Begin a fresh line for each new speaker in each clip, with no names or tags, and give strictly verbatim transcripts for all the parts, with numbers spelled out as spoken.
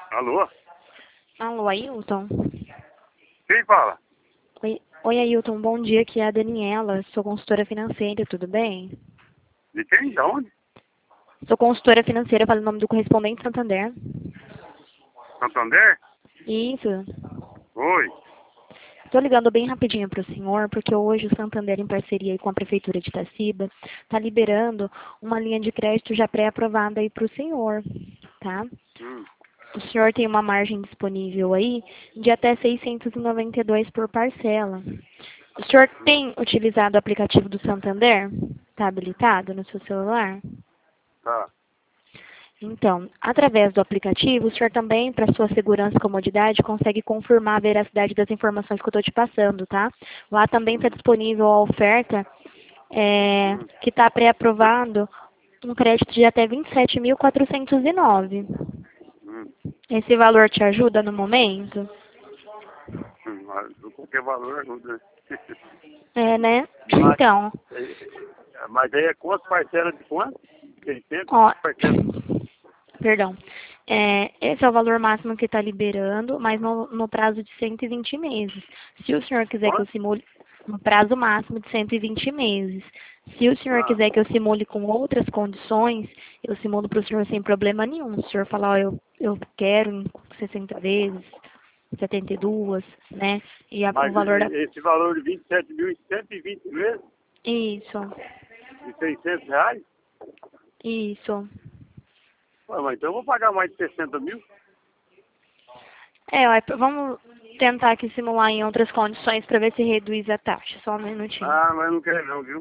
Alô?
Alô, Ailton?
Quem fala?
Oi, oi, Ailton, bom dia, aqui é a Daniela, sou consultora financeira, tudo bem?
De quem? Da onde?
Sou consultora financeira, falo o nome do correspondente Santander.
Santander?
Isso.
Oi.
Estou ligando bem rapidinho para o senhor, porque hoje o Santander, em parceria aí com a Prefeitura de Itaciba, está liberando uma linha de crédito já pré-aprovada aí para o senhor, tá?
Hum.
O senhor tem uma margem disponível aí de até seiscentos e noventa e dois por parcela. O senhor tem utilizado o aplicativo do Santander? Está habilitado no seu celular?
Tá.
Então, através do aplicativo, o senhor também, para sua segurança e comodidade, consegue confirmar a veracidade das informações que eu estou te passando, tá? Lá também está disponível a oferta é,
Hum.
que está pré-aprovado um crédito de até vinte e sete mil quatrocentos e nove.
Hum.
Esse valor te ajuda no momento?
Hum. Mas qualquer valor ajuda.
É, né?
Mas,
Então,
é, mas aí é quantas parcelas de quanto? seiscentos
ó,
parcelas.
perdão. É, esse é o valor máximo que está liberando, mas no, no prazo de cento e vinte meses. Se o senhor quiser que eu
Quanto?
simule, no prazo máximo de cento e vinte meses. Se o senhor
Ah,
quiser que eu simule com outras condições, eu simulo para o senhor sem problema nenhum. Se o senhor falar, ó, eu, eu quero em sessenta vezes, setenta e duas, né? E a- o
mas
valor da...
e- esse valor de vinte e sete mil e cento e vinte vezes
Isso,
de seiscentos reais?
isso.
Ué, mas então eu vou pagar mais de sessenta mil?
É, ué, vamos tentar aqui simular em outras condições para ver se reduz a taxa. Só um minutinho.
Ah, mas não quero não, viu?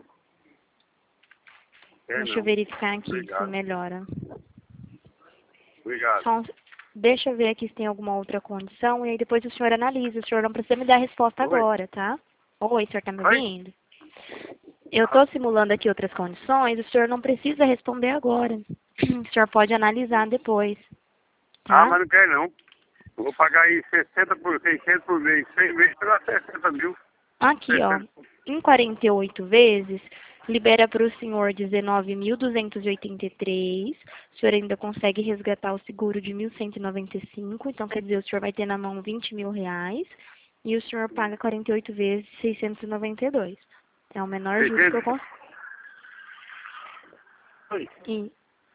Quer
Deixa eu
não.
verificar aqui se
Obrigado.
melhora.
Obrigado.
Só um- Deixa eu ver aqui se tem alguma outra condição e aí depois o senhor analisa. O senhor não precisa me dar a resposta
Oi?
agora, tá? Oi, o senhor tá me
Oi?
ouvindo? Eu estou simulando aqui outras condições, o senhor não precisa responder agora. O senhor pode analisar depois,
Ah,
tá?
mas não quer não. Eu vou pagar aí sessenta por seiscentos por mês. seis meses pela sessenta mil.
Aqui, ó,
sessenta.
em quarenta e oito vezes, libera para o senhor dezenove mil duzentos e oitenta e três. O senhor ainda consegue resgatar o seguro de mil cento e noventa e cinco. Então, quer dizer, o senhor vai ter na mão vinte mil reais. E o senhor paga quarenta e oito vezes seiscentos e noventa e dois. É o menor juros que eu
seiscentos.
consigo.
Oi.
E...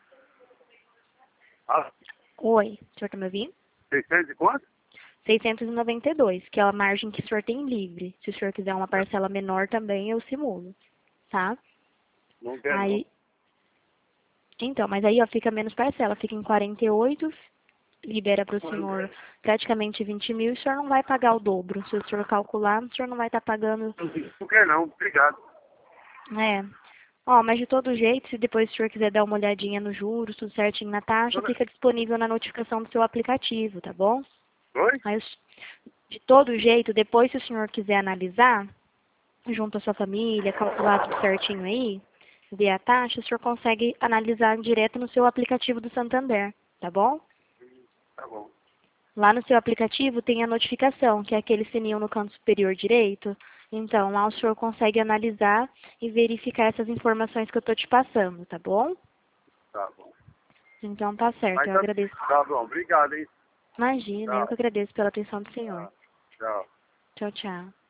Ah,
Oi, o senhor está me ouvindo?
seiscentos e quanto?
seiscentos e noventa e dois, que é a margem que o senhor tem livre. Se o senhor quiser uma parcela menor também, eu simulo, tá?
Não quer não.
Aí, então, mas aí ó, fica menos parcela, fica em quarenta e oito, libera para o senhor praticamente vinte mil e o senhor não vai pagar o dobro. Se o senhor calcular, o senhor não vai estar pagando,
Não quer não. Obrigado.
né? Ó, mas de todo jeito, se depois o senhor quiser dar uma olhadinha nos juros, tudo certinho na taxa, fica disponível na notificação do seu aplicativo, tá bom?
Oi?
Aí, os- de todo jeito, depois se o senhor quiser analisar, junto à sua família, calcular tudo certinho aí, ver a taxa, o senhor consegue analisar direto no seu aplicativo do Santander, tá bom?
Tá bom.
Lá no seu aplicativo tem a notificação, que é aquele sininho no canto superior direito. Então, lá o senhor consegue analisar e verificar essas informações que eu estou te passando, tá bom?
Tá bom.
Então tá certo,
Mas
eu
tá,
agradeço.
tá bom. Obrigado, hein?
Imagina, eu que
Tchau.
agradeço pela atenção do senhor.
Tchau. Tchau.
Tchau, tchau.